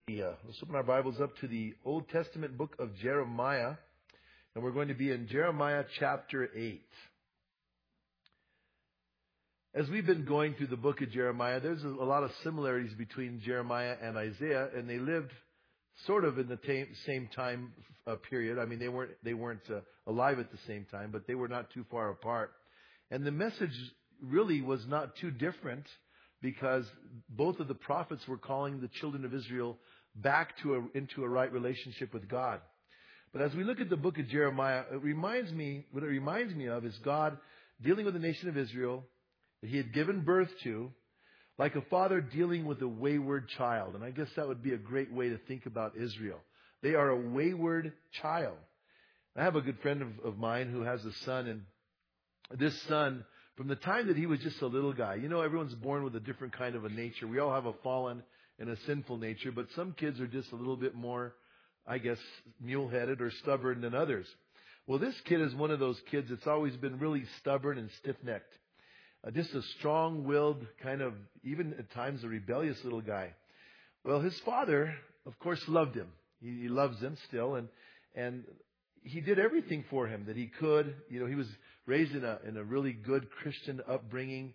Let's open our Bibles up to the Old Testament book of Jeremiah, and we're going to be in Jeremiah chapter 8. As we've been going through the book of Jeremiah, there's a lot of similarities between Jeremiah and Isaiah, and they lived sort of in the same time period. I mean, they weren't alive at the same time, but they were not too far apart. And the message really was not too different, because both of the prophets were calling the children of Israel back into a right relationship with God. But as we look at the book of Jeremiah, what it reminds me of is God dealing with the nation of Israel that He had given birth to, like a father dealing with a wayward child. And I guess that would be a great way to think about Israel. They are a wayward child. I have a good friend of mine who has a son, and this son, from the time that he was just a little guy, everyone's born with a different kind of a nature. We all have a fallen and a sinful nature, but some kids are just a little bit more, I guess, mule-headed or stubborn than others. Well, this kid is one of those kids that's always been really stubborn and stiff-necked. Just a strong-willed, kind of, even at times, a rebellious little guy. Well, his father, of course, loved him. He loves him still, and he did everything for him that he could. He was raised in a really good Christian upbringing,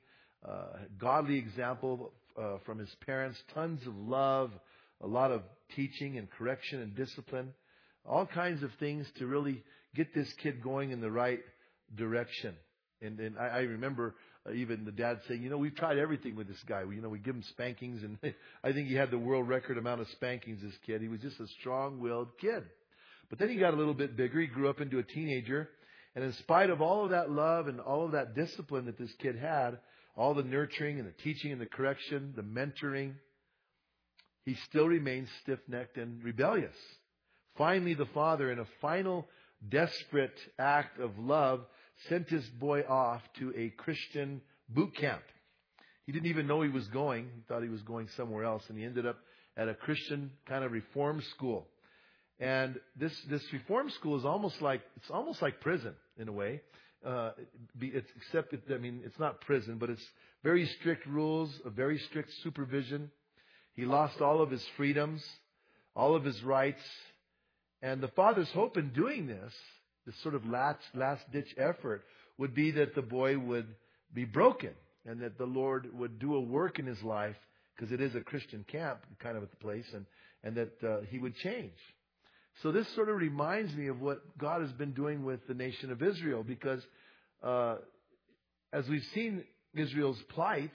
godly example from his parents, tons of love, a lot of teaching and correction and discipline, all kinds of things to really get this kid going in the right direction. And I remember even the dad saying, we've tried everything with this guy. We give him spankings, and I think he had the world record amount of spankings, this kid. He was just a strong-willed kid. But then he got a little bit bigger. He grew up into a teenager. And in spite of all of that love and all of that discipline that this kid had, all the nurturing and the teaching and the correction, the mentoring, he still remained stiff-necked and rebellious. Finally, the father, in a final desperate act of love, sent his boy off to a Christian boot camp. He didn't even know he was going. He thought he was going somewhere else. And he ended up at a Christian kind of reform school. And this reform school is almost like prison in a way. It's not prison, but it's very strict rules, a very strict supervision. He lost all of his freedoms, all of his rights. And the father's hope in doing this sort of last-ditch effort, would be that the boy would be broken and that the Lord would do a work in his life, because it is a Christian camp kind of at the place, and that he would change. So this sort of reminds me of what God has been doing with the nation of Israel, because as we've seen Israel's plight,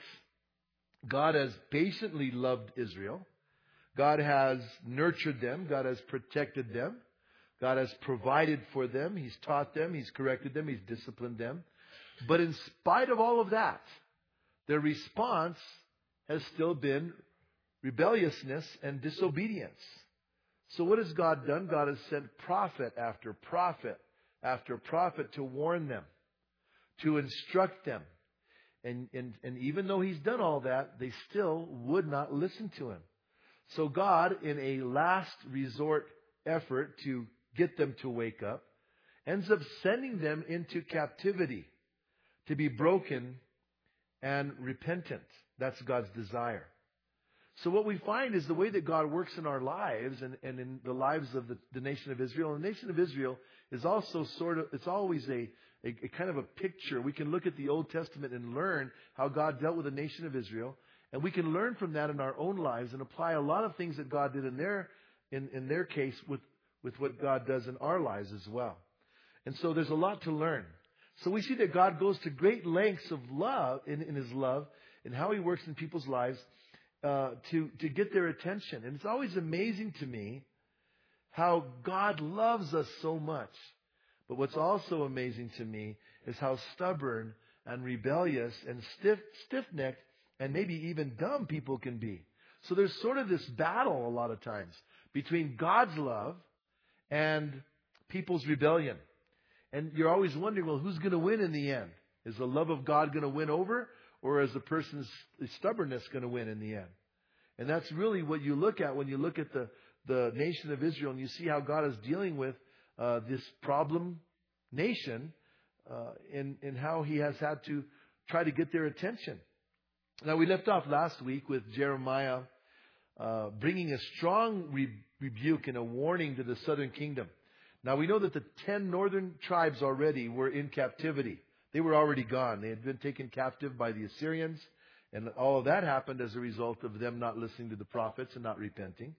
God has patiently loved Israel. God has nurtured them. God has protected them. God has provided for them. He's taught them. He's corrected them. He's disciplined them. But in spite of all of that, their response has still been rebelliousness and disobedience. So what has God done? God has sent prophet after prophet after prophet to warn them, to instruct them. And even though He's done all that, they still would not listen to Him. So God, in a last resort effort to get them to wake up, ends up sending them into captivity to be broken and repentant. That's God's desire. So what we find is the way that God works in our lives and in the lives of the nation of Israel. And the nation of Israel is also it's always a kind of a picture. We can look at the Old Testament and learn how God dealt with the nation of Israel. And we can learn from that in our own lives and apply a lot of things that God did in their case with what God does in our lives as well. And so there's a lot to learn. So we see that God goes to great lengths of love in His love and how He works in people's lives to get their attention. And it's always amazing to me how God loves us so much. But what's also amazing to me is how stubborn and rebellious and stiff-necked and maybe even dumb people can be. So there's sort of this battle a lot of times between God's love and people's rebellion. And you're always wondering, well, who's going to win in the end? Is the love of God going to win over, or is the person's stubbornness going to win in the end? And that's really what you look at when you look at the nation of Israel, and you see how God is dealing with this problem nation and how He has had to try to get their attention. Now, we left off last week with Jeremiah bringing a strong rebuke and a warning to the southern kingdom. Now we know that the 10 northern tribes already were in captivity. They were already gone. They had been taken captive by the Assyrians. And all of that happened as a result of them not listening to the prophets and not repenting.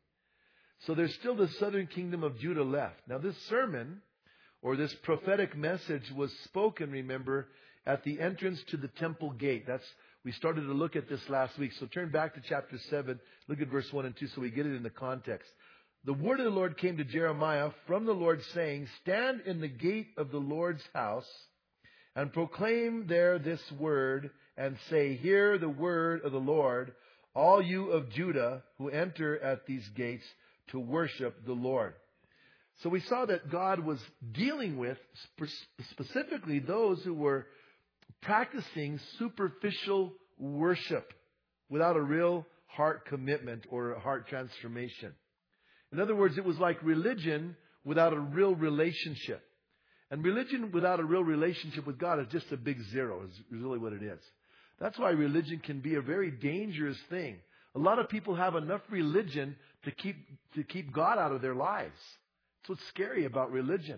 So there's still the southern kingdom of Judah left. Now this sermon, or this prophetic message, was spoken, remember, at the entrance to the temple gate. We started to look at this last week. So turn back to chapter 7. Look at verse 1 and 2 so we get it in the context. The word of the Lord came to Jeremiah from the Lord, saying, "Stand in the gate of the Lord's house and proclaim there this word and say, hear the word of the Lord, all you of Judah who enter at these gates to worship the Lord." So we saw that God was dealing with specifically those who were practicing superficial worship without a real heart commitment or a heart transformation. In other words, it was like religion without a real relationship. And religion without a real relationship with God is just a big zero, is really what it is. That's why religion can be a very dangerous thing. A lot of people have enough religion to keep God out of their lives. That's what's scary about religion.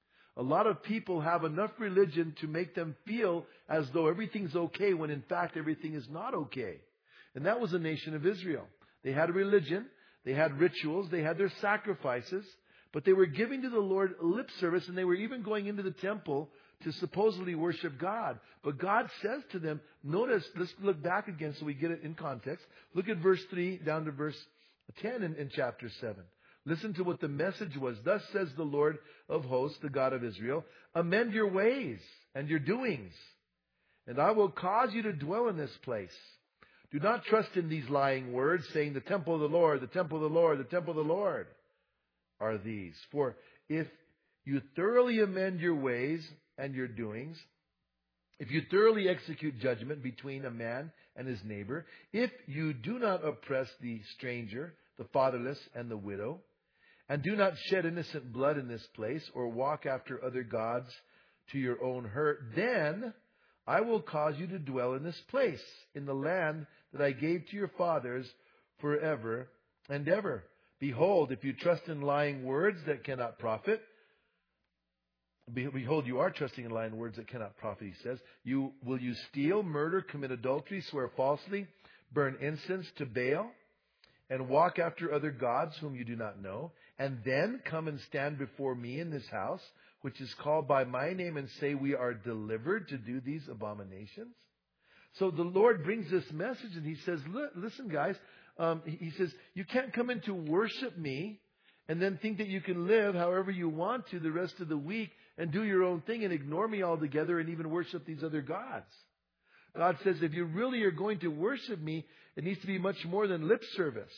A lot of people have enough religion to make them feel as though everything's okay when in fact everything is not okay. And that was the nation of Israel. They had a religion, they had rituals, they had their sacrifices, but they were giving to the Lord lip service, and they were even going into the temple to supposedly worship God. But God says to them, notice, let's look back again so we get it in context. Look at verse 3 down to verse 10 in chapter 7. Listen to what the message was. "Thus says the Lord of hosts, the God of Israel, amend your ways and your doings, and I will cause you to dwell in this place. Do not trust in these lying words, saying, the temple of the Lord, the temple of the Lord, the temple of the Lord are these. For if you thoroughly amend your ways and your doings, if you thoroughly execute judgment between a man and his neighbor, if you do not oppress the stranger, the fatherless, and the widow, and do not shed innocent blood in this place, or walk after other gods to your own hurt, then I will cause you to dwell in this place, in the land that I gave to your fathers forever and ever. Behold, if you trust in lying words that cannot profit," behold, you are trusting in lying words that cannot profit, he says. Will you steal, murder, commit adultery, swear falsely, burn incense to Baal, and walk after other gods whom you do not know, and then come and stand before me in this house, which is called by my name, and say, we are delivered to do these abominations? So the Lord brings this message, and he says, listen, guys, he says, you can't come in to worship me and then think that you can live however you want to the rest of the week and do your own thing and ignore me altogether and even worship these other gods. God says, if you really are going to worship me, it needs to be much more than lip service.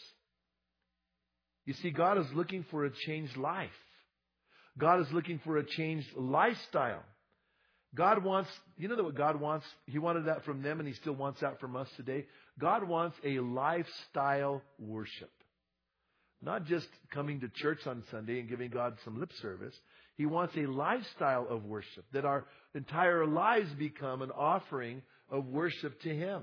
You see, God is looking for a changed life. God is looking for a changed lifestyle. God wants, you know what God wants? He wanted that from them, and He still wants that from us today. God wants a lifestyle worship. Not just coming to church on Sunday and giving God some lip service. He wants a lifestyle of worship, that our entire lives become an offering of worship to Him.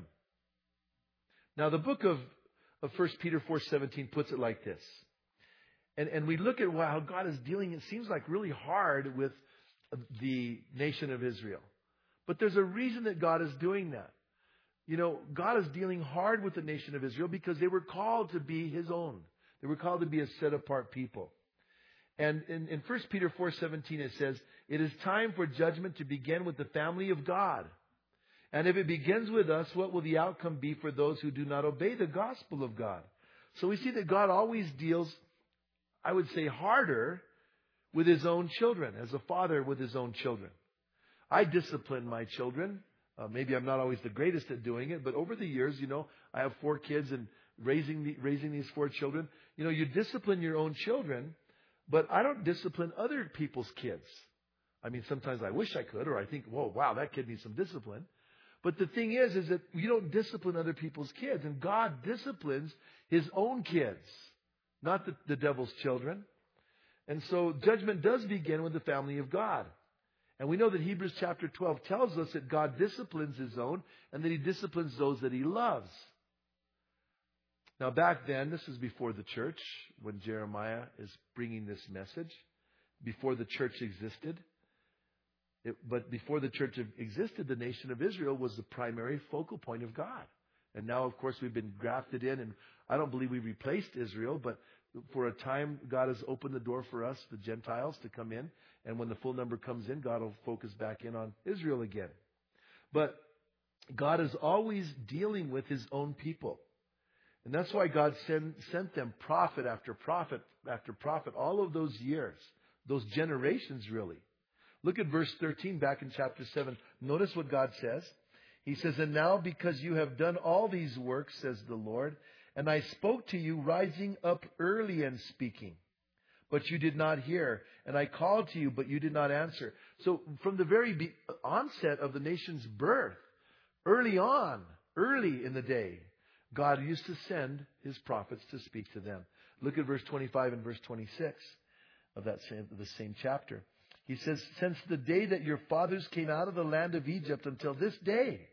Now, the book of 1 Peter 4:17 puts it like this. And we look at how God is dealing, it seems like really hard with the nation of Israel. But there's a reason that God is doing that. You know, God is dealing hard with the nation of Israel because they were called to be His own. They were called to be a set-apart people. And in 1 Peter 4:17 it says, it is time for judgment to begin with the family of God. And if it begins with us, what will the outcome be for those who do not obey the gospel of God? So we see that God always deals, I would say, harder with His own children, as a father with His own children. I discipline my children. Maybe I'm not always the greatest at doing it, but over the years, you know, I have 4 kids, and raising these 4 children, you know, you discipline your own children, but I don't discipline other people's kids. I mean, sometimes I wish I could, or I think, whoa, wow, that kid needs some discipline. But the thing is that you don't discipline other people's kids, and God disciplines His own kids, not the devil's children. And so judgment does begin with the family of God. And we know that Hebrews chapter 12 tells us that God disciplines His own and that He disciplines those that He loves. Now back then, this is before the church, when Jeremiah is bringing this message, before the church existed. But before the church existed, the nation of Israel was the primary focal point of God. And now, of course, we've been grafted in, and I don't believe we replaced Israel, but for a time, God has opened the door for us, the Gentiles, to come in. And when the full number comes in, God will focus back in on Israel again. But God is always dealing with His own people. And that's why God sent them prophet after prophet after prophet, all of those years, those generations really. Look at verse 13 back in chapter 7. Notice what God says. He says, "And now because you have done all these works, says the Lord, and I spoke to you rising up early and speaking, but you did not hear. And I called to you, but you did not answer." So from the very onset of the nation's birth, early in the day, God used to send His prophets to speak to them. Look at verse 25 and verse 26 of the same chapter. He says, "Since the day that your fathers came out of the land of Egypt until this day,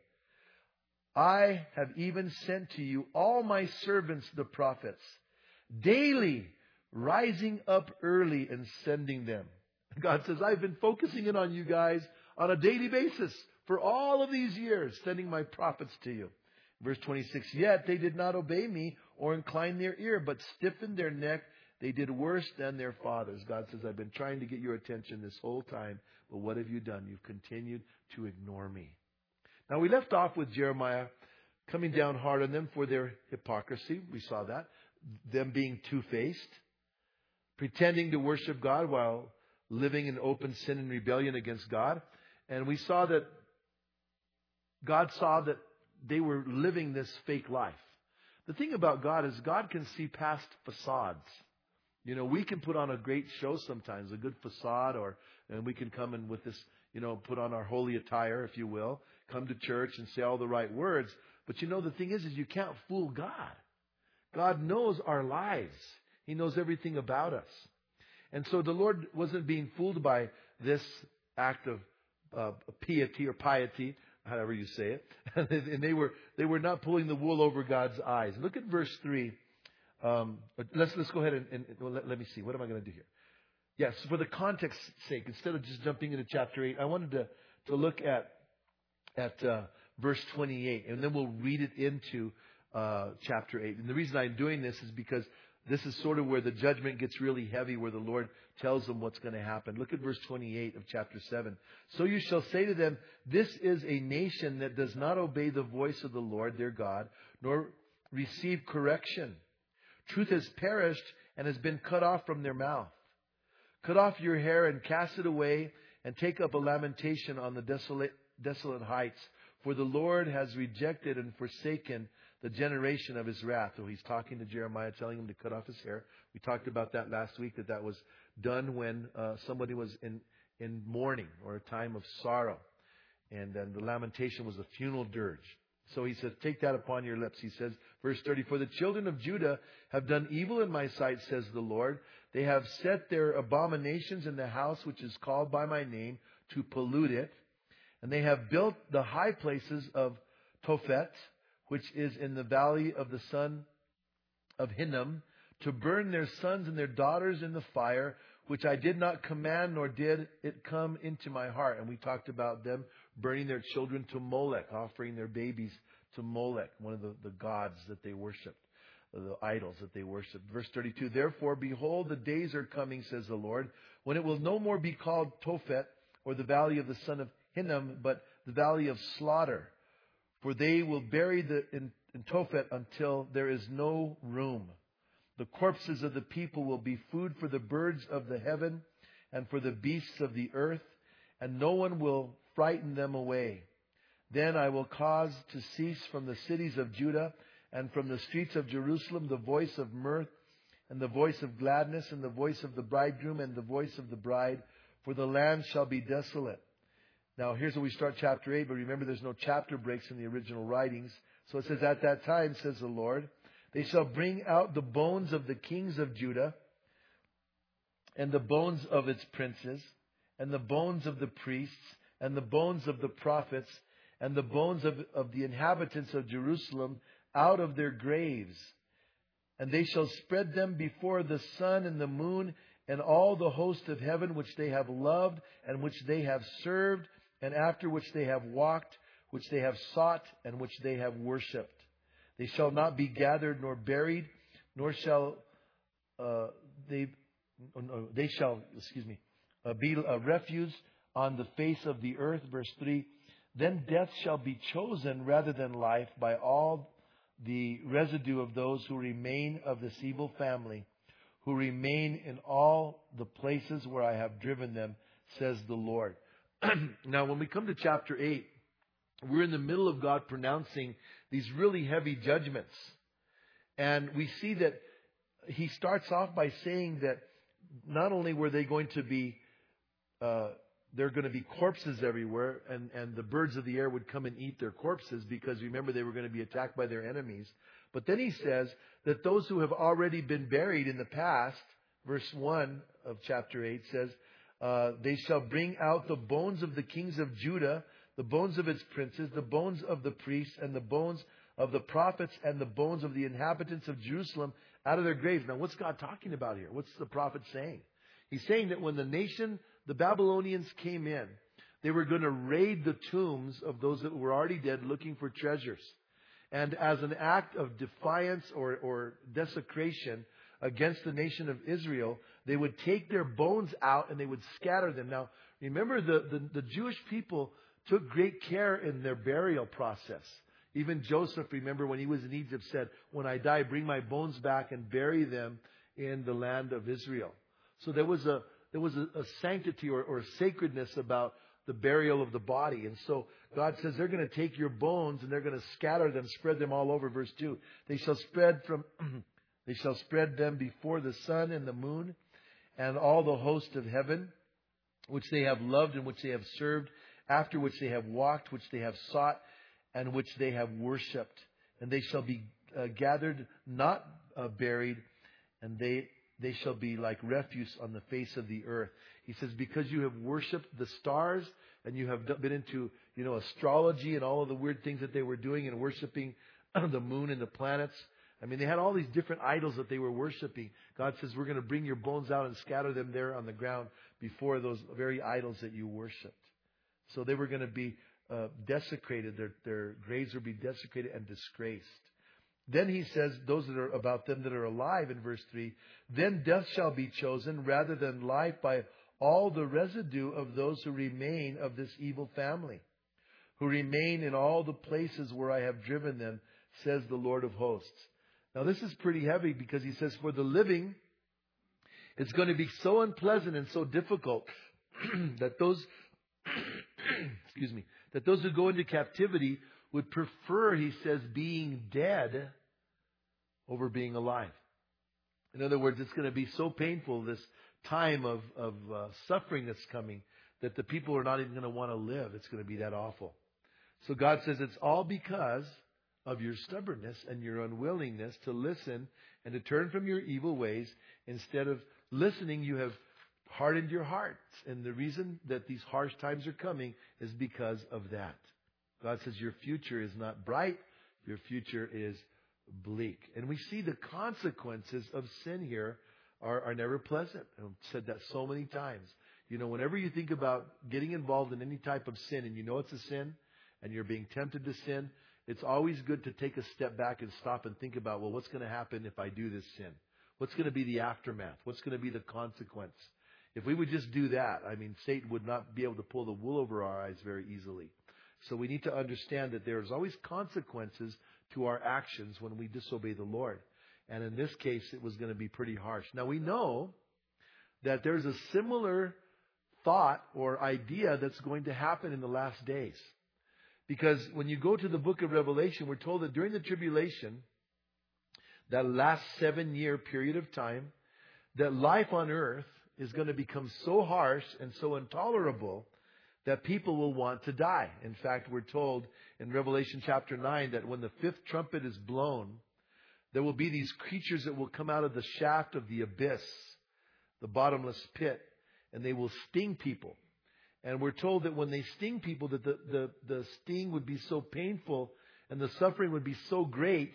I have even sent to you all my servants, the prophets, daily rising up early and sending them." God says, I've been focusing in on you guys on a daily basis for all of these years, sending my prophets to you. Verse 26, "Yet they did not obey me or incline their ear, but stiffened their neck. They did worse than their fathers." God says, I've been trying to get your attention this whole time, but what have you done? You've continued to ignore me. Now, we left off with Jeremiah coming down hard on them for their hypocrisy. We saw that. Them being two-faced, pretending to worship God while living in open sin and rebellion against God. And we saw that God saw that they were living this fake life. The thing about God is God can see past facades. You know, we can put on a great show sometimes, a good facade, and we can come in with this, put on our holy attire, if you will, come to church and say all the right words. But the thing is you can't fool God. God knows our lives. He knows everything about us. And so the Lord wasn't being fooled by this act of piety or piety, however you say it. And they were not pulling the wool over God's eyes. Look at verse 3. Let's go ahead and let me see. What am I going to do here? Yes, for the context's sake, instead of just jumping into chapter 8, I wanted to look at verse 28, and then we'll read it into chapter 8. And the reason I'm doing this is because this is sort of where the judgment gets really heavy, where the Lord tells them what's going to happen. Look at verse 28 of chapter 7. "So you shall say to them, this is a nation that does not obey the voice of the Lord their God, nor receive correction. Truth has perished and has been cut off from their mouth. Cut off your hair and cast it away, and take up a lamentation on the desolate heights. For the Lord has rejected and forsaken the generation of His wrath." So He's talking to Jeremiah, telling him to cut off his hair. We talked about that last week, that was done when somebody was in mourning or a time of sorrow. And then the lamentation was a funeral dirge. So He says, take that upon your lips. He says, verse 30, "For the children of Judah have done evil in my sight, says the Lord. They have set their abominations in the house which is called by my name to pollute it. And they have built the high places of Tophet, which is in the valley of the son of Hinnom, to burn their sons and their daughters in the fire, which I did not command, nor did it come into my heart." And we talked about them burning their children to Molech, offering their babies to Molech, one of the gods that they worshipped, the idols that they worshipped. Verse 32, "Therefore, behold, the days are coming, says the Lord, when it will no more be called Tophet, or the valley of the son of Hinnom, but the valley of slaughter. For they will bury in Tophet until there is no room. The corpses of the people will be food for the birds of the heaven and for the beasts of the earth, and no one will frighten them away. Then I will cause to cease from the cities of Judah and from the streets of Jerusalem the voice of mirth and the voice of gladness and the voice of the bridegroom and the voice of the bride, for the land shall be desolate." Now, here's where we start chapter 8, but remember there's no chapter breaks in the original writings. So it says, "At that time, says the Lord, they shall bring out the bones of the kings of Judah and the bones of its princes and the bones of the priests and the bones of the prophets and the bones of the inhabitants of Jerusalem out of their graves And they shall spread them before the sun and the moon and all the host of heaven, which they have loved and which they have served, and after which they have walked, which they have sought, and which they have worshipped. They shall not be gathered nor buried, nor shall they shall be a refuge on the face of the earth. Verse 3. Then death shall be chosen rather than life by all the residue of those who remain of this evil family, who remain in all the places where I have driven them, says the Lord. Now, when we come to chapter 8, we're in the middle of God pronouncing these really heavy judgments. And we see that He starts off by saying that not only were they going to be, there are going to be corpses everywhere, and the birds of the air would come and eat their corpses, because remember, they were going to be attacked by their enemies. But then He says that those who have already been buried in the past, verse 1 of chapter 8 says, they shall bring out the bones of the kings of Judah, the bones of its princes, the bones of the priests, and the bones of the prophets, and the bones of the inhabitants of Jerusalem out of their graves. Now, what's God talking about here? What's the prophet saying? He's saying that when the Babylonians came in, they were going to raid the tombs of those that were already dead, looking for treasures. And as an act of defiance or desecration against the nation of Israel, they would take their bones out and they would scatter them. Now, remember, the Jewish people took great care in their burial process. Even Joseph, remember, when he was in Egypt, said, when I die, bring my bones back and bury them in the land of Israel. So there was a sanctity or sacredness about the burial of the body. And so God says they're going to take your bones and they're going to scatter them, spread them all over. Verse 2, they shall spread them before the sun and the moon and all the host of heaven, which they have loved and which they have served, after which they have walked, which they have sought, and which they have worshipped. And they shall be gathered, not buried, and they shall be like refuse on the face of the earth. He says, because you have worshipped the stars and you have been into, astrology and all of the weird things that they were doing and worshiping the moon and the planets. I mean, they had all these different idols that they were worshiping. God says, we're going to bring your bones out and scatter them there on the ground before those very idols that you worshipped. So they were going to be desecrated. Their graves would be desecrated and disgraced. Then he says, those that are about them that are alive in verse 3, then death shall be chosen rather than life by all the residue of those who remain of this evil family, who remain in all the places where I have driven them, says the Lord of hosts. Now this is pretty heavy, because he says, for the living, it's going to be so unpleasant and so difficult that those that those who go into captivity would prefer, he says, being dead over being alive. In other words, it's going to be so painful, this time of suffering that's coming, that the people are not even going to want to live. It's going to be that awful. So God says it's all because of your stubbornness and your unwillingness to listen and to turn from your evil ways. Instead of listening, you have hardened your hearts. And the reason that these harsh times are coming is because of that. God says your future is not bright. Your future is bleak. And we see the consequences of sin here are never pleasant. I've said that so many times. Whenever you think about getting involved in any type of sin and it's a sin and you're being tempted to sin, it's always good to take a step back and stop and think about, well, what's going to happen if I do this sin? What's going to be the aftermath? What's going to be the consequence? If we would just do that, Satan would not be able to pull the wool over our eyes very easily. So we need to understand that there's always consequences to our actions when we disobey the Lord. And in this case, it was going to be pretty harsh. Now we know that there's a similar thought or idea that's going to happen in the last days. Because when you go to the book of Revelation, we're told that during the tribulation, that last 7-year period of time, that life on earth is going to become so harsh and so intolerable that people will want to die. In fact, we're told in Revelation chapter 9 that when the 5th trumpet is blown, there will be these creatures that will come out of the shaft of the abyss, the bottomless pit, and they will sting people. And we're told that when they sting people, that the sting would be so painful and the suffering would be so great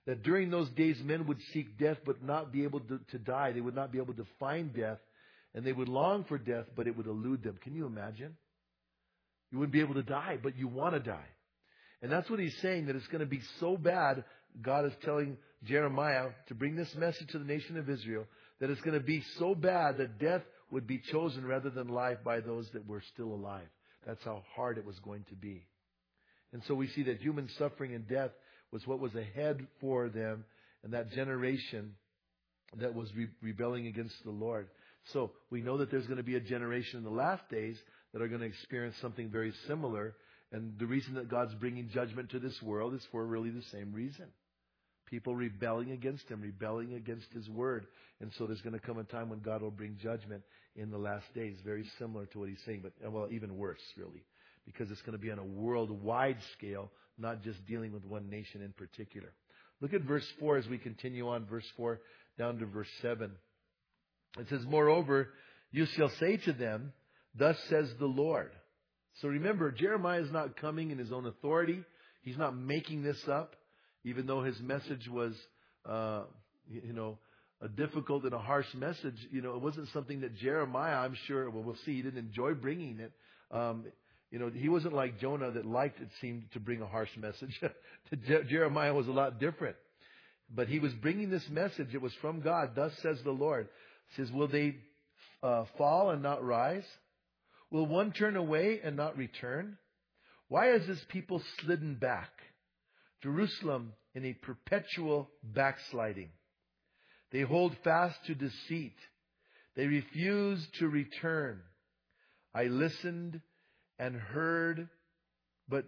That during those days men would seek death but not be able to die. They would not be able to find death. And they would long for death, but it would elude them. Can you imagine? You wouldn't be able to die, but you want to die. And that's what he's saying, that it's going to be so bad. God is telling Jeremiah to bring this message to the nation of Israel, that it's going to be so bad that death would be chosen rather than life by those that were still alive. That's how hard it was going to be. And so we see that human suffering and death was what was ahead for them, and that generation that was rebelling against the Lord. So we know that there's going to be a generation in the last days that are going to experience something very similar. And the reason that God's bringing judgment to this world is for really the same reason. People rebelling against Him, rebelling against His Word. And so there's going to come a time when God will bring judgment in the last days, very similar to what He's saying, but well, even worse, really, because it's going to be on a worldwide scale, not just dealing with one nation in particular. Look at verse 4 as we continue on, verse 4 down to verse 7. It says, "Moreover, you shall say to them, thus says the Lord." So remember, Jeremiah is not coming in his own authority. He's not making this up, even though his message was, a difficult and a harsh message. It wasn't something that Jeremiah, I'm sure, well, we'll see, he didn't enjoy bringing it. He wasn't like Jonah that liked, it seemed, to bring a harsh message. Jeremiah was a lot different. But he was bringing this message. It was from God. Thus says the Lord. It says, will they fall and not rise? Will one turn away and not return? Why is this people slidden back? Jerusalem in a perpetual backsliding. They hold fast to deceit. They refuse to return. I listened and heard, but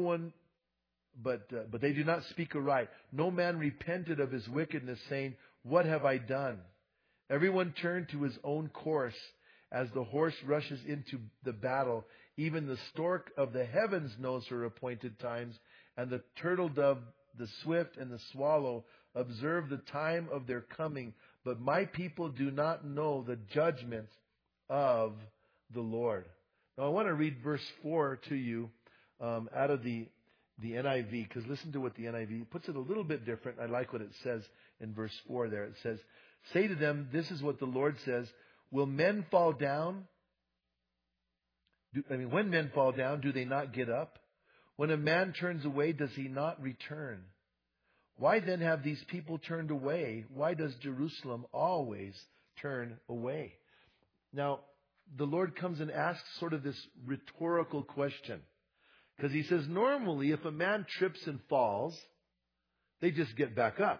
they do not speak aright. No man repented of his wickedness, saying, what have I done? Everyone turned to his own course. As the horse rushes into the battle, even the stork of the heavens knows her appointed times, and the turtle dove, the swift, and the swallow observe the time of their coming. But my people do not know the judgment of the Lord. Now I want to read verse 4 to you out of the NIV, because listen to what the NIV puts it a little bit different. I like what it says in verse 4 there. It says, say to them, this is what the Lord says, will men fall down? When men fall down, do they not get up? When a man turns away, does he not return? Why then have these people turned away? Why does Jerusalem always turn away? Now, the Lord comes and asks sort of this rhetorical question. Because He says, normally, if a man trips and falls, they just get back up.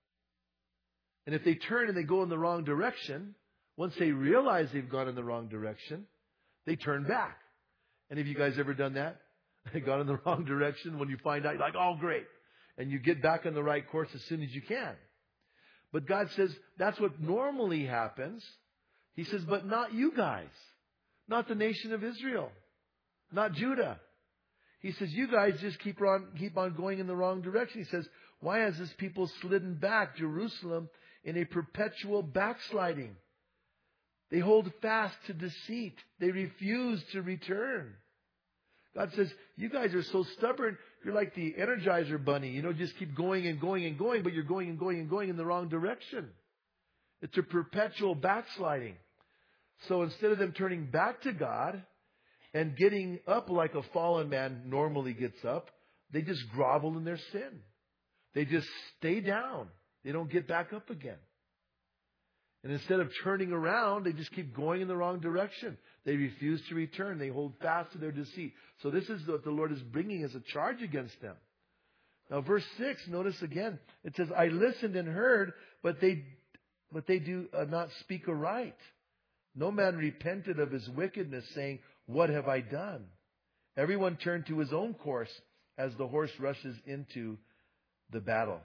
And if they turn and they go in the wrong direction, once they realize they've gone in the wrong direction, they turn back. And have you guys ever done that? They gone in the wrong direction. When you find out, you're like, oh, great. And you get back on the right course as soon as you can. But God says that's what normally happens. He says, but not you guys. Not the nation of Israel. Not Judah. He says, you guys just keep on going in the wrong direction. He says, why has this people slidden back, Jerusalem, in a perpetual backsliding? They hold fast to deceit. They refuse to return. God says, you guys are so stubborn. You're like the Energizer bunny. Just keep going and going and going, but you're going and going and going in the wrong direction. It's a perpetual backsliding. So instead of them turning back to God and getting up like a fallen man normally gets up, they just grovel in their sin. They just stay down. They don't get back up again. And instead of turning around, they just keep going in the wrong direction. They refuse to return. They hold fast to their deceit. So this is what the Lord is bringing as a charge against them. Now verse 6, notice again, it says, I listened and heard, but they do not speak aright. No man repented of his wickedness, saying, what have I done? Everyone turned to his own course as the horse rushes into the battle.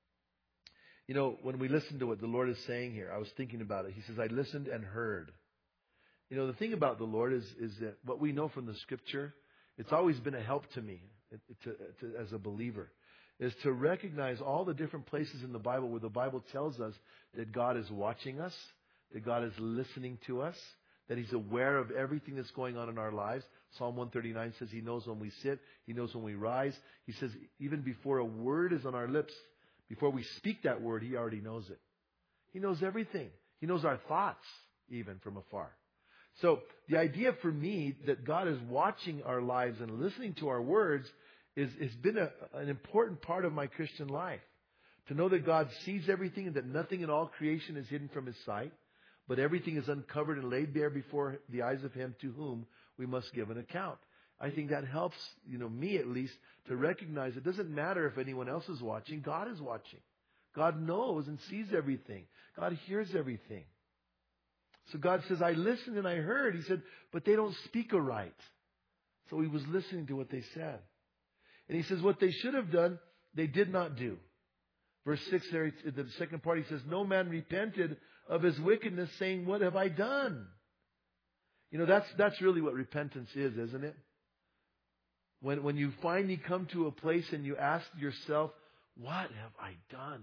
When we listen to what the Lord is saying here, I was thinking about it. He says, I listened and heard. The thing about the Lord is that what we know from the Scripture, it's always been a help to me as a believer, is to recognize all the different places in the Bible where the Bible tells us that God is watching us, that God is listening to us, that He's aware of everything that's going on in our lives. Psalm 139 says He knows when we sit, He knows when we rise. He says even before a word is on our lips, Before we speak that word, He already knows it. He knows everything. He knows our thoughts, even from afar. So the idea for me that God is watching our lives and listening to our words has been an important part of my Christian life. To know that God sees everything and that nothing in all creation is hidden from His sight, but everything is uncovered and laid bare before the eyes of Him to whom we must give an account. I think that helps, me at least, to recognize it doesn't matter if anyone else is watching. God is watching. God knows and sees everything. God hears everything. So God says, I listened and I heard. He said, but they don't speak aright. So He was listening to what they said. And He says, what they should have done, they did not do. Verse 6 there, the second part, He says, no man repented of his wickedness, saying, what have I done? That's really what repentance is, isn't it? When you finally come to a place and you ask yourself, what have I done?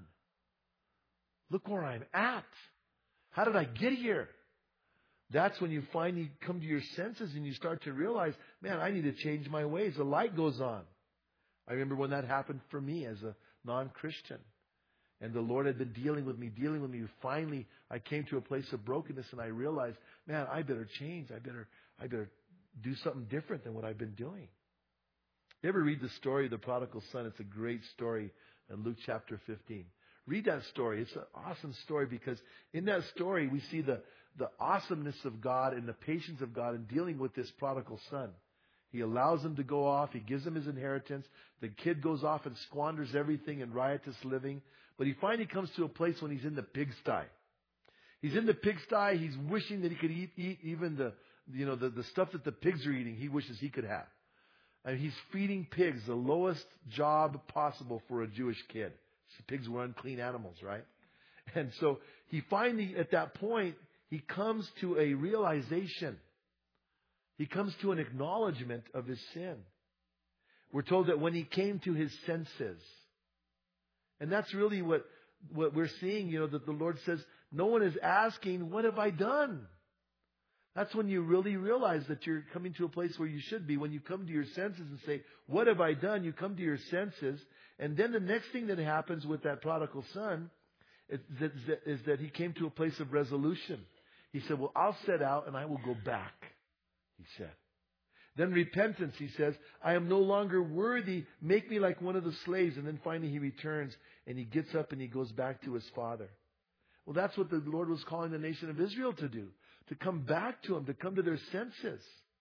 Look where I'm at. How did I get here? That's when you finally come to your senses and you start to realize, man, I need to change my ways. The light goes on. I remember when that happened for me as a non-Christian. And the Lord had been dealing with me. Finally, I came to a place of brokenness and I realized, man, I better change. I better do something different than what I've been doing. You ever read the story of the prodigal son? It's a great story in Luke chapter 15. Read that story. It's an awesome story because in that story we see the awesomeness of God and the patience of God in dealing with this prodigal son. He allows him to go off. He gives him his inheritance. The kid goes off and squanders everything in riotous living. But he finally comes to a place when he's in the pigsty. He's in the pigsty. He's wishing that he could eat even the stuff that the pigs are eating. He wishes he could have. And he's feeding pigs, the lowest job possible for a Jewish kid. So pigs were unclean animals, right? And so he finally, at that point, he comes to a realization. He comes to an acknowledgement of his sin. We're told that when he came to his senses, and that's really what we're seeing, that the Lord says, no one is asking, what have I done? That's when you really realize that you're coming to a place where you should be. When you come to your senses and say, what have I done? You come to your senses. And then the next thing that happens with that prodigal son is that he came to a place of resolution. He said, well, I'll set out and I will go back, he said. Then repentance, he says, I am no longer worthy. Make me like one of the slaves. And then finally he returns and he gets up and he goes back to his father. Well, that's what the Lord was calling the nation of Israel to do. To come back to Him, to come to their senses.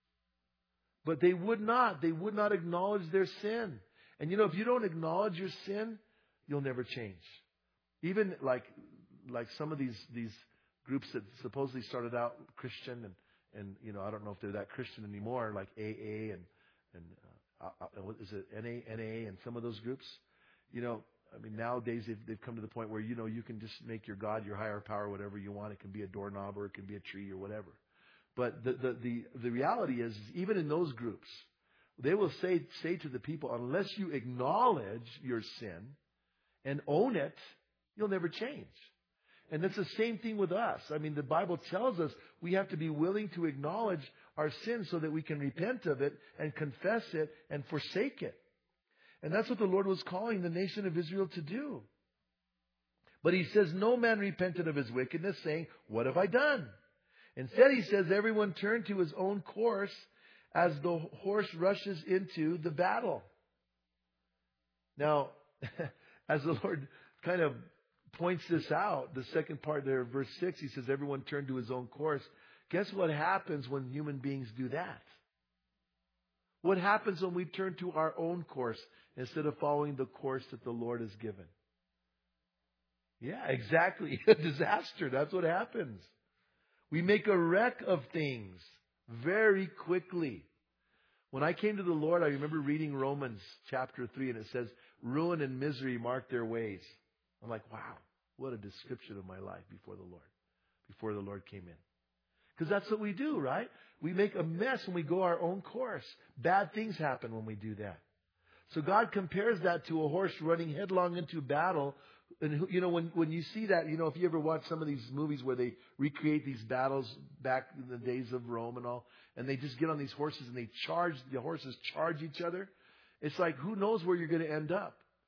But they would not. They would not acknowledge their sin. And if you don't acknowledge your sin, you'll never change. Even like some of these groups that supposedly started out Christian and I don't know if they're that Christian anymore, like AA and what is it, NA and some of those groups. Nowadays they've come to the point where, you can just make your God your higher power, whatever you want. It can be a doorknob or it can be a tree or whatever. But the reality is, even in those groups, they will say to the people, unless you acknowledge your sin and own it, you'll never change. And that's the same thing with us. The Bible tells us we have to be willing to acknowledge our sin so that we can repent of it and confess it and forsake it. And that's what the Lord was calling the nation of Israel to do. But He says, no man repented of his wickedness, saying, what have I done? Instead, He says, everyone turned to his own course as the horse rushes into the battle. Now, as the Lord kind of points this out, the second part there, verse 6, He says, everyone turned to his own course. Guess what happens when human beings do that? What happens when we turn to our own course instead of following the course that the Lord has given? Yeah, exactly. A disaster. That's what happens. We make a wreck of things very quickly. When I came to the Lord, I remember reading Romans chapter 3, and it says, ruin and misery mark their ways. I'm like, wow, what a description of my life before the Lord came in. Because that's what we do, right? We make a mess when we go our own course. Bad things happen when we do that. So God compares that to a horse running headlong into battle. And when you see that, if you ever watch some of these movies where they recreate these battles back in the days of Rome and all, and they just get on these horses and the horses charge each other. It's like, who knows where you're going to end up?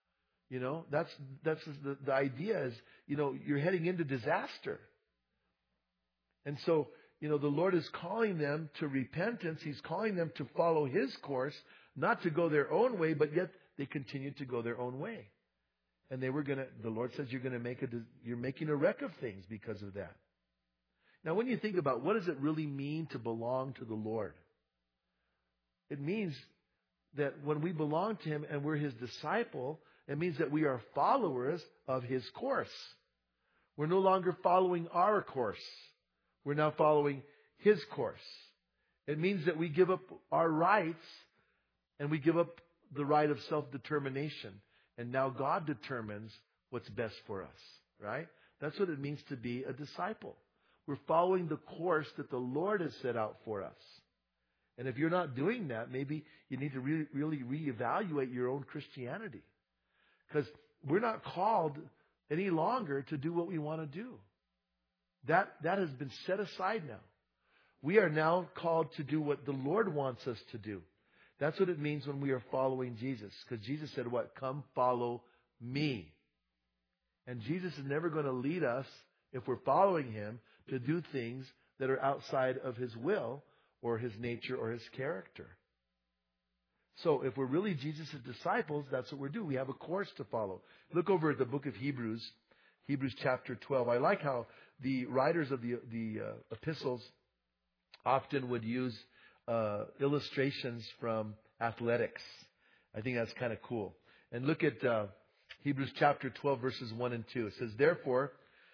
You know, that's the idea is, you're heading into disaster. And so, the Lord is calling them to repentance. He's calling them to follow His course, not to go their own way, but yet they continued to go their own way. And the Lord says you're making a wreck of things because of that. Now, when you think about what does it really mean to belong to the Lord? It means that when we belong to Him and we're His disciple, it means that we are followers of His course. We're no longer following our course. We're now following His course. It means that we give up our rights and we give up the right of self-determination. And now God determines what's best for us, right? That's what it means to be a disciple. We're following the course that the Lord has set out for us. And if you're not doing that, maybe you need to really reevaluate your own Christianity. Because we're not called any longer to do what we want to do. That has been set aside now. We are now called to do what the Lord wants us to do. That's what it means when we are following Jesus. Because Jesus said what? Come follow me. And Jesus is never going to lead us, if we're following Him, to do things that are outside of His will or His nature or His character. So if we're really Jesus' disciples, that's what we're doing. We have a course to follow. Look over at the book of Hebrews, Hebrews chapter 12. I like how the writers of the epistles often would use illustrations from athletics. I think that's kind of cool. And look at Hebrews chapter 12, verses 1 and 2. It says, therefore,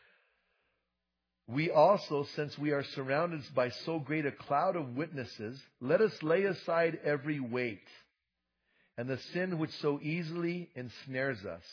we also, since we are surrounded by so great a cloud of witnesses, let us lay aside every weight and the sin which so easily ensnares us.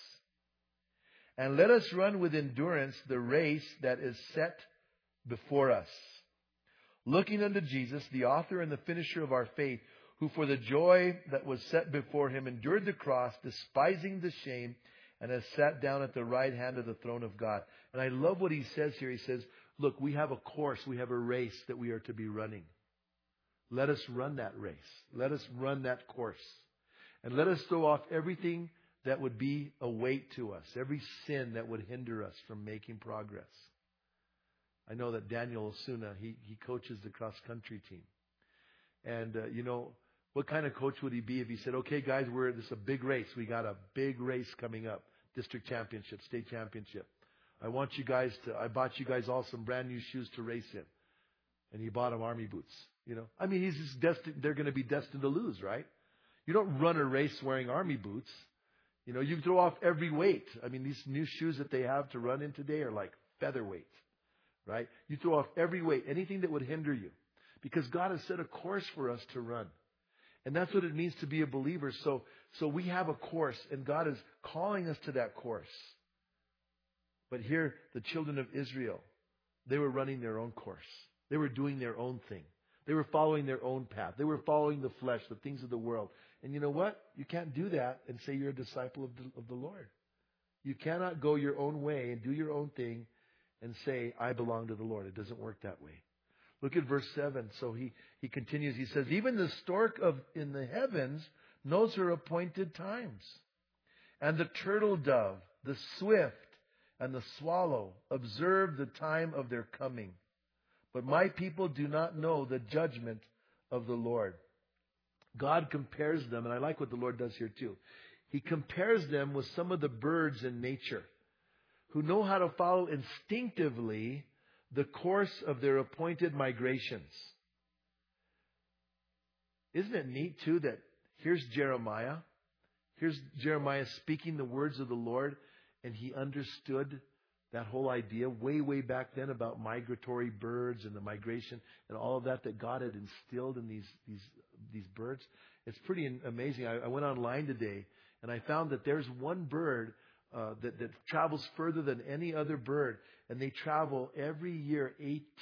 And let us run with endurance the race that is set before us, looking unto Jesus, the author and the finisher of our faith, who for the joy that was set before Him endured the cross, despising the shame, and has sat down at the right hand of the throne of God. And I love what he says here. He says, look, we have a course, we have a race that we are to be running. Let us run that race. Let us run that course. And let us throw off everything that would be a weight to us, every sin that would hinder us from making progress. I know that Daniel Osuna, he coaches the cross-country team. And, what kind of coach would he be if he said, okay, guys, this is a big race. We got a big race coming up. District championship, state championship. I bought you guys all some brand new shoes to race in. And he bought them army boots, he's just destined, they're going to be destined to lose, right? You don't run a race wearing army boots. You throw off every weight. These new shoes that they have to run in today are like featherweight, right? You throw off every weight, anything that would hinder you. Because God has set a course for us to run. And that's what it means to be a believer. So we have a course, and God is calling us to that course. But here, the children of Israel, they were running their own course. They were doing their own thing. They were following their own path. They were following the flesh, the things of the world. And you know what? You can't do that and say you're a disciple of the Lord. You cannot go your own way and do your own thing and say, I belong to the Lord. It doesn't work that way. Look at verse 7. So he continues. He says, even the stork in the heavens knows her appointed times. And the turtle dove, the swift, and the swallow observe the time of their coming. But my people do not know the judgment of the Lord. God compares them, and I like what the Lord does here too. He compares them with some of the birds in nature who know how to follow instinctively the course of their appointed migrations. Isn't it neat too that here's Jeremiah. Here's Jeremiah speaking the words of the Lord, and he understood that whole idea way, way back then about migratory birds and the migration and all of that God had instilled in these birds. It's pretty amazing. I went online today and I found that there's one bird that travels further than any other bird, and they travel every year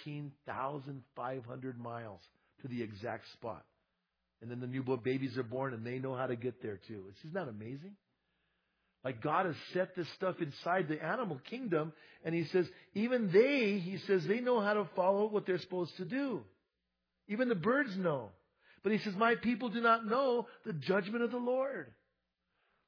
18,500 miles to the exact spot. And then the newborn babies are born and they know how to get there too. Isn't that amazing? Like God has set this stuff inside the animal kingdom, and He says, even they know how to follow what they're supposed to do. Even the birds know. But He says, my people do not know the judgment of the Lord.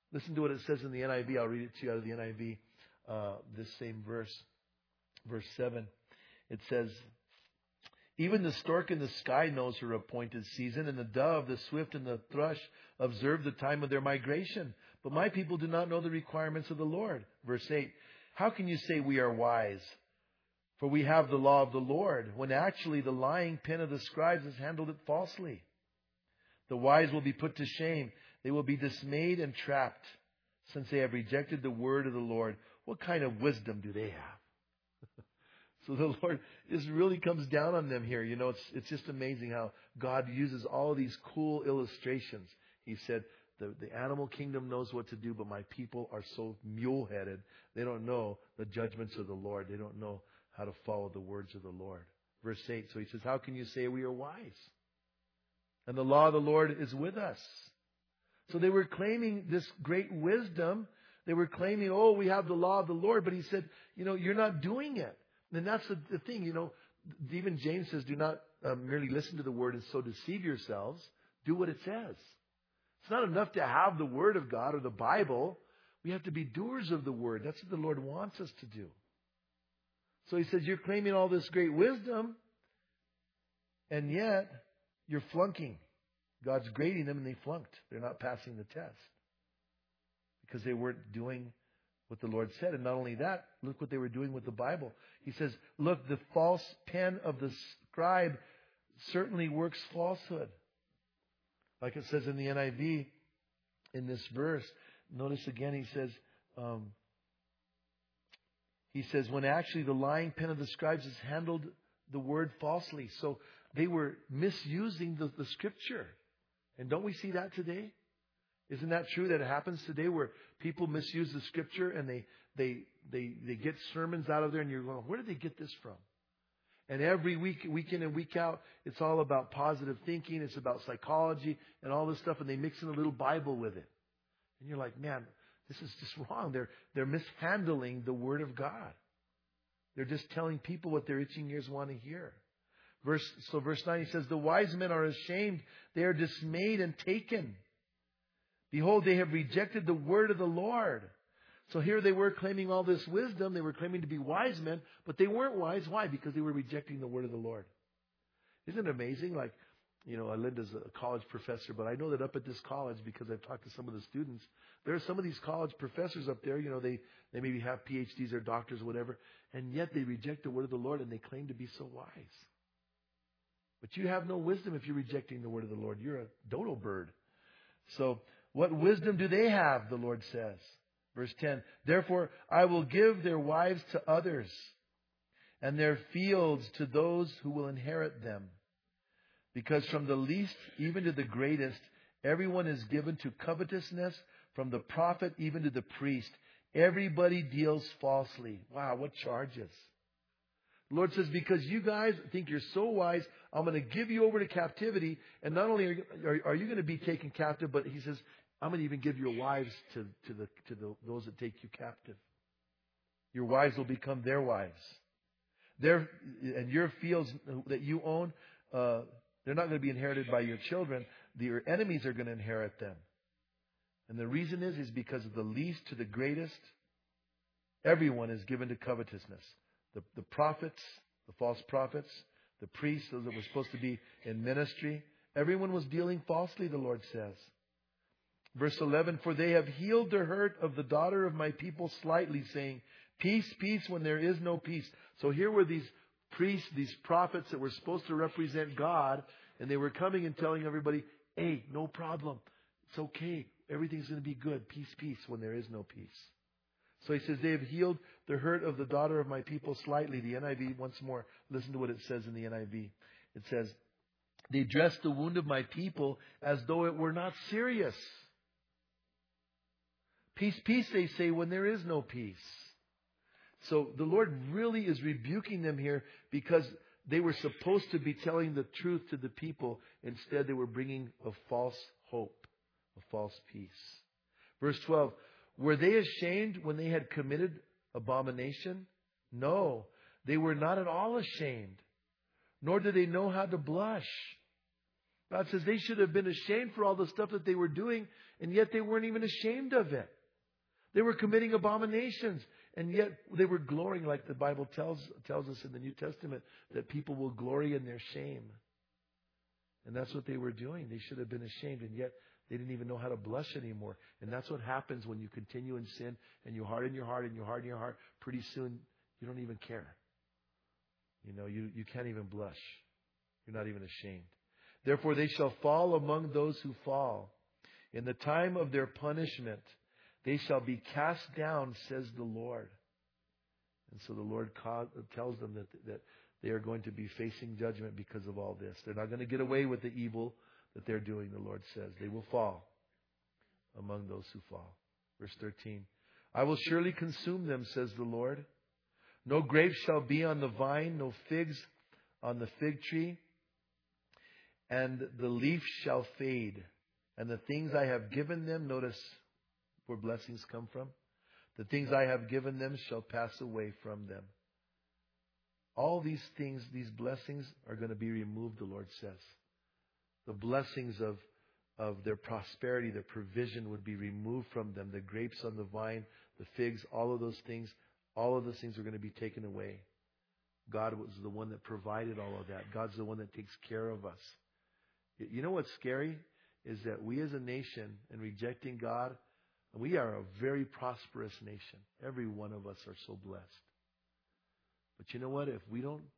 Listen to what it says in the NIV. I'll read it to you out of the NIV, this same verse. Verse 7. It says, even the stork in the sky knows her appointed season, and the dove, the swift, and the thrush observe the time of their migration. But my people do not know the requirements of the Lord. Verse 8. How can you say we are wise? For we have the law of the Lord, when actually the lying pen of the scribes has handled it falsely. The wise will be put to shame. They will be dismayed and trapped, since they have rejected the word of the Lord. What kind of wisdom do they have? So the Lord just really comes down on them here. You know, it's just amazing how God uses all these cool illustrations. He said, the animal kingdom knows what to do, but my people are so mule-headed. They don't know the judgments of the Lord. They don't know how to follow the words of the Lord. Verse 8, so he says, how can you say we are wise? And the law of the Lord is with us. So they were claiming this great wisdom. They were claiming, oh, we have the law of the Lord. But he said, you know, you're not doing it. And that's the thing, you know. Even James says, do not merely listen to the word and so deceive yourselves. Do what it says. It's not enough to have the word of God or the Bible. We have to be doers of the word. That's what the Lord wants us to do. So he says, you're claiming all this great wisdom, and yet you're flunking. God's grading them, and they flunked. They're not passing the test because they weren't doing what the Lord said. And not only that, look what they were doing with the Bible. He says, look, the false pen of the scribe certainly works falsehood. Like it says in the NIV, in this verse, notice again, he says, when actually the lying pen of the scribes has handled the word falsely. So they were misusing the scripture. And don't we see that today? Isn't that true that it happens today where people misuse the scripture and they get sermons out of there and you're going, where did they get this from? And every week in and week out, it's all about positive thinking. It's about psychology and all this stuff. And they mix in a little Bible with it. And you're like, man, this is just wrong. They're mishandling the Word of God. They're just telling people what their itching ears want to hear. Verse 9, he says, the wise men are ashamed. They are dismayed and taken. Behold, they have rejected the word of the Lord. So here they were claiming all this wisdom. They were claiming to be wise men, but they weren't wise. Why? Because they were rejecting the word of the Lord. Isn't it amazing? Like, you know, Linda's a college professor, but I know that up at this college, because I've talked to some of the students, there are some of these college professors up there, you know, they maybe have PhDs or doctors or whatever, and yet they reject the word of the Lord and they claim to be so wise. But you have no wisdom if you're rejecting the word of the Lord. You're a dodo bird. So what wisdom do they have, the Lord says? Verse 10, therefore I will give their wives to others, and their fields to those who will inherit them. Because from the least even to the greatest, everyone is given to covetousness, from the prophet even to the priest. Everybody deals falsely. Wow, what charges. The Lord says, because you guys think you're so wise, I'm going to give you over to captivity. And not only are you going to be taken captive, but he says, I'm going to even give your wives to those that take you captive. Your wives will become their wives. And your fields that you own, they're not going to be inherited by your children. Your enemies are going to inherit them. And the reason is because of the least to the greatest, everyone is given to covetousness. The prophets, the false prophets, the priests, those that were supposed to be in ministry, everyone was dealing falsely, the Lord says. Verse 11, for they have healed the hurt of the daughter of my people slightly, saying, peace, peace, when there is no peace. So here were these priests, these prophets that were supposed to represent God, and they were coming and telling everybody, hey, no problem. It's okay. Everything's going to be good. Peace, peace, when there is no peace. So he says, they have healed the hurt of the daughter of my people slightly. The NIV, once more, listen to what it says in the NIV. It says, they dress the wound of my people as though it were not serious. Peace, peace, they say, when there is no peace. So the Lord really is rebuking them here because they were supposed to be telling the truth to the people. Instead, they were bringing a false hope, a false peace. Verse 12, were they ashamed when they had committed abomination? No, they were not at all ashamed, nor did they know how to blush. God says they should have been ashamed for all the stuff that they were doing, and yet they weren't even ashamed of it. They were committing abominations, and yet they were glorying, like the Bible tells us in the New Testament, that people will glory in their shame. And that's what they were doing. They should have been ashamed, and yet they didn't even know how to blush anymore. And that's what happens when you continue in sin, and you harden your heart, and you harden your heart. Pretty soon, you don't even care. You can't even blush. You're not even ashamed. Therefore, they shall fall among those who fall. In the time of their punishment, they shall be cast down, says the Lord. And so the Lord tells them that they are going to be facing judgment because of all this. They're not going to get away with the evil that they're doing, the Lord says. They will fall among those who fall. Verse 13. I will surely consume them, says the Lord. No grapes shall be on the vine, no figs on the fig tree. And the leaf shall fade. And the things I have given them, notice where blessings come from. The things I have given them shall pass away from them. All these things, these blessings are going to be removed, the Lord says. The blessings of their prosperity, their provision would be removed from them. The grapes on the vine, the figs, all of those things are going to be taken away. God was the one that provided all of that. God's the one that takes care of us. You know what's scary? Is that we as a nation, in rejecting God, we are a very prosperous nation. Every one of us are so blessed. But you know what? If we don't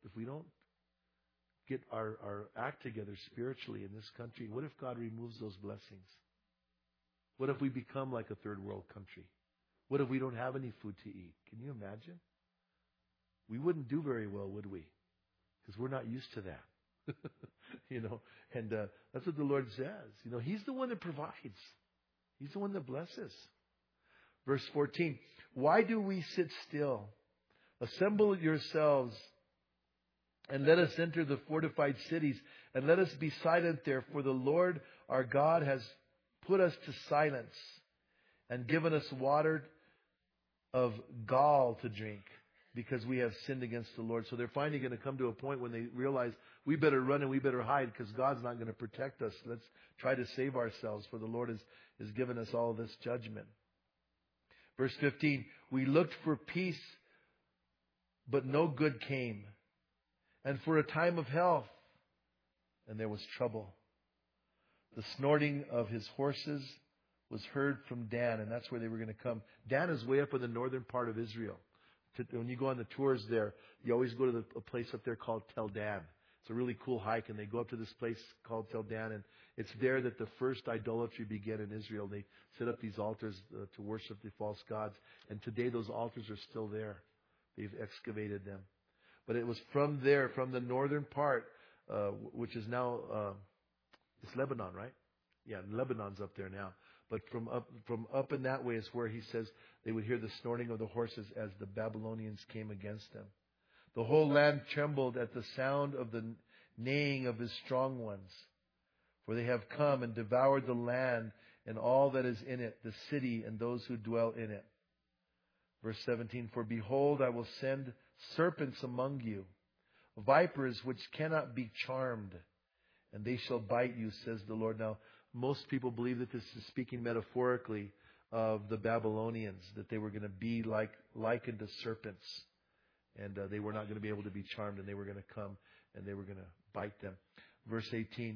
get our act together spiritually in this country, what if God removes those blessings? What if we become like a third world country? What if we don't have any food to eat? Can you imagine? We wouldn't do very well, would we? Because we're not used to that. And that's what the Lord says. He's the one that provides. He's the one that blesses. Verse 14. Why do we sit still? Assemble yourselves and let us enter the fortified cities and let us be silent there. For the Lord our God has put us to silence and given us water of gall to drink because we have sinned against the Lord. So they're finally going to come to a point when they realize we better run and we better hide because God's not going to protect us. Let's try to save ourselves, for the Lord has given us all this judgment. Verse 15, we looked for peace, but no good came. And for a time of health, and there was trouble. The snorting of his horses was heard from Dan, and that's where they were going to come. Dan is way up in the northern part of Israel. When you go on the tours there, you always go to a place up there called Tel Dan. It's a really cool hike, and they go up to this place called Tel Dan, and it's there that the first idolatry began in Israel. They set up these altars to worship the false gods, and today those altars are still there. They've excavated them. But it was from there, from the northern part, which is now, it's Lebanon, right? Yeah, Lebanon's up there now. But from up in that way is where he says they would hear the snorting of the horses as the Babylonians came against them. The whole land trembled at the sound of the neighing of his strong ones. For they have come and devoured the land and all that is in it, the city and those who dwell in it. Verse 17, for behold, I will send serpents among you, vipers which cannot be charmed, and they shall bite you, says the Lord. Now, most people believe that this is speaking metaphorically of the Babylonians, that they were going to be likened to serpents. And they were not going to be able to be charmed, and they were going to come and they were going to bite them. Verse 18.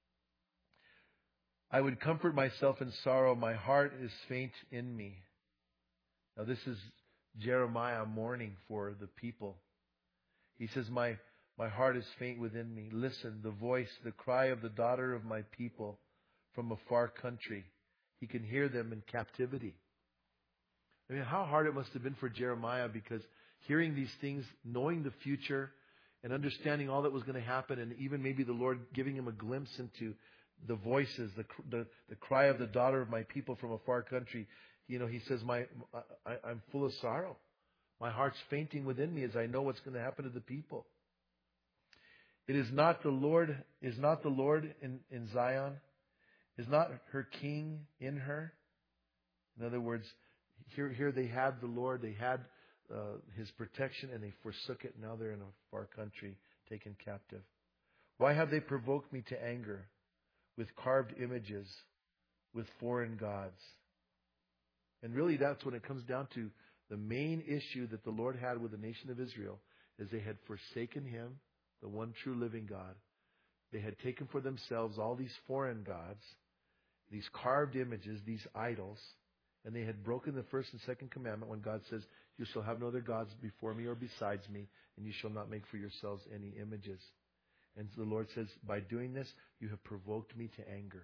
I would comfort myself in sorrow. My heart is faint in me. Now this is Jeremiah mourning for the people. He says, my heart is faint within me. Listen, the voice, the cry of the daughter of my people from a far country. He can hear them in captivity. I mean, how hard it must have been for Jeremiah, because hearing these things, knowing the future, and understanding all that was going to happen, and even maybe the Lord giving him a glimpse into the voices, the cry of the daughter of my people from a far country. He says, I'm full of sorrow. My heart's fainting within me as I know what's going to happen to the people. It is not the Lord in Zion? Is not her king in her? In other words, here they had the Lord, they had His protection, and they forsook it. Now they're in a far country, taken captive. Why have they provoked me to anger? with carved images, with foreign gods. And really that's when it comes down to the main issue that the Lord had with the nation of Israel, is they had forsaken Him, the one true living God. They had taken for themselves all these foreign gods, these carved images, these idols, and they had broken the first and second commandment when God says, "You shall have no other gods before me or besides me, and you shall not make for yourselves any images." And the Lord says, by doing this, you have provoked me to anger.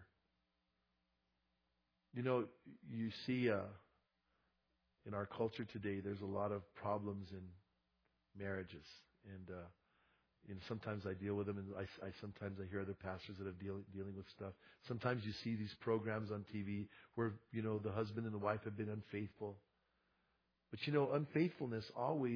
You know, you see in our culture today, there's a lot of problems in marriages. And sometimes I deal with them, and sometimes I hear other pastors that are dealing with stuff. Sometimes you see these programs on TV where, the husband and the wife have been unfaithful. But unfaithfulness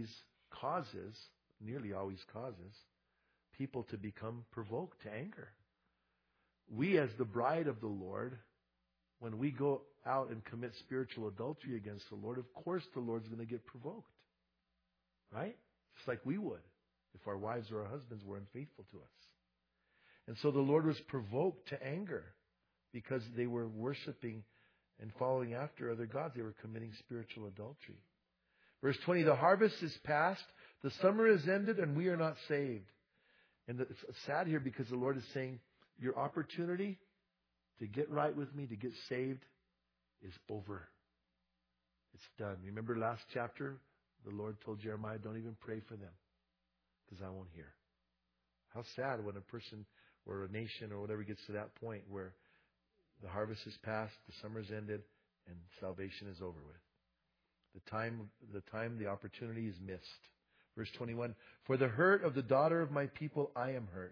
nearly always causes, people to become provoked to anger. We, as the bride of the Lord, when we go out and commit spiritual adultery against the Lord, of course the Lord's going to get provoked. Right? Just like we would if our wives or our husbands were unfaithful to us. And so the Lord was provoked to anger because they were worshiping and following after other gods. They were committing spiritual adultery. Verse 20, the harvest is past, the summer is ended, and we are not saved. And it's sad here because the Lord is saying, your opportunity to get right with me, to get saved, is over. It's done. Remember last chapter, the Lord told Jeremiah, don't even pray for them, because I won't hear. How sad when a person or a nation or whatever gets to that point where the harvest is past, the summer's ended, and salvation is over with. The opportunity is missed. Verse 21, for the hurt of the daughter of my people, I am hurt.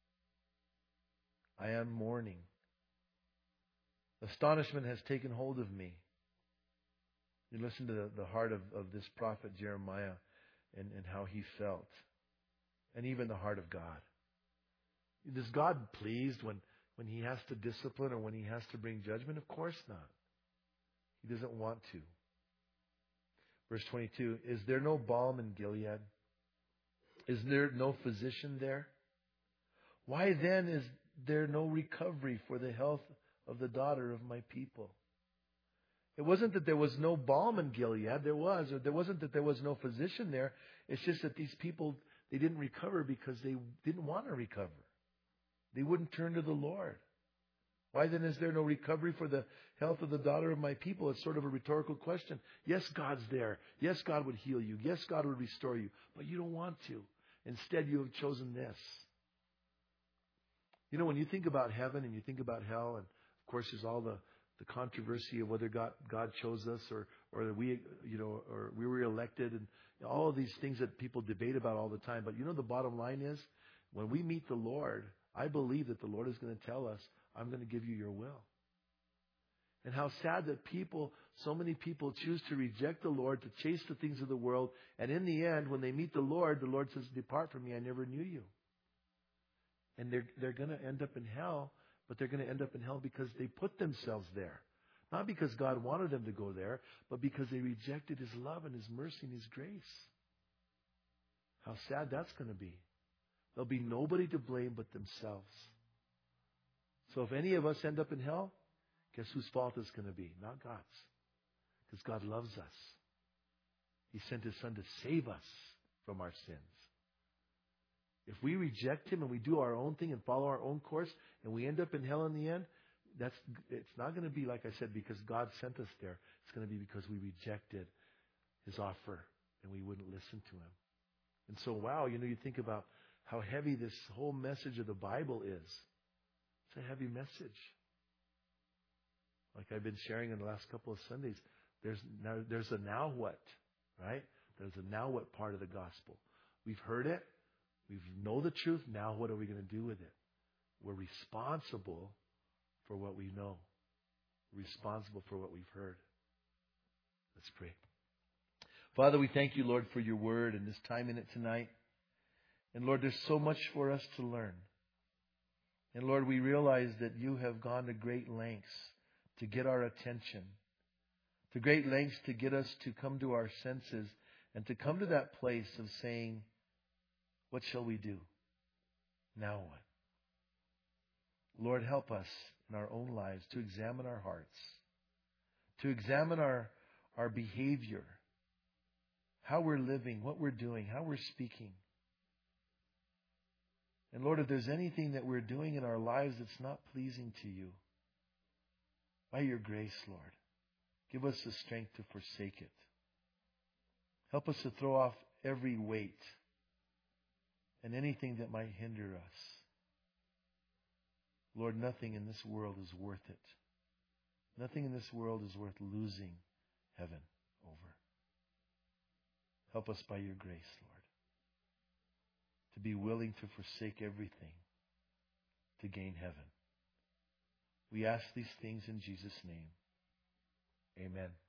I am mourning. Astonishment has taken hold of me. You listen to the heart of this prophet Jeremiah and how he felt. And even the heart of God. Is God pleased when He has to discipline or when He has to bring judgment? Of course not. He doesn't want to. Verse 22, is there no balm in Gilead? Is there no physician there? Why then is there no recovery for the health of the daughter of my people? It wasn't that there was no balm in Gilead. There was. Or there wasn't that there was no physician there. It's just that these people, they didn't recover because they didn't want to recover. They wouldn't turn to the Lord. Why then is there no recovery for the health of the daughter of my people? It's sort of a rhetorical question. Yes, God's there. Yes, God would heal you. Yes, God would restore you. But you don't want to. Instead, you have chosen this. When you think about heaven and you think about hell, and of course there's all the controversy of whether God chose us or we were elected, and all of these things that people debate about all the time. But the bottom line is, when we meet the Lord, I believe that the Lord is going to tell us, I'm going to give you your will. And how sad that so many people choose to reject the Lord, to chase the things of the world. And in the end, when they meet the Lord says, depart from me, I never knew you. And they're going to end up in hell, but they're going to end up in hell because they put themselves there. Not because God wanted them to go there, but because they rejected His love and His mercy and His grace. How sad that's going to be. There'll be nobody to blame but themselves. So if any of us end up in hell, guess whose fault it's going to be? Not God's. Because God loves us. He sent His Son to save us from our sins. If we reject Him and we do our own thing and follow our own course and we end up in hell in the end, it's not going to be, like I said, because God sent us there. It's going to be because we rejected His offer and we wouldn't listen to Him. And so, wow, you think about how heavy this whole message of the Bible is. It's a heavy message. Like I've been sharing in the last couple of Sundays, there's a now what, right? There's a now what part of the gospel. We've heard it. We know the truth. Now what are we going to do with it? We're responsible for what we know. We're responsible for what we've heard. Let's pray. Father, we thank you, Lord, for your word and this time in it tonight. And Lord, there's so much for us to learn. And Lord, we realize that you have gone to great lengths to get our attention, to great lengths to get us to come to our senses and to come to that place of saying, what shall we do? Now what? Lord, help us in our own lives, to examine our hearts, to examine our behavior, how we're living, what we're doing, how we're speaking. And Lord, if there's anything that we're doing in our lives that's not pleasing to you, by your grace, Lord, give us the strength to forsake it. Help us to throw off every weight and anything that might hinder us. Lord, nothing in this world is worth it. Nothing in this world is worth losing heaven over. Help us by your grace, Lord, to be willing to forsake everything to gain heaven. We ask these things in Jesus' name. Amen.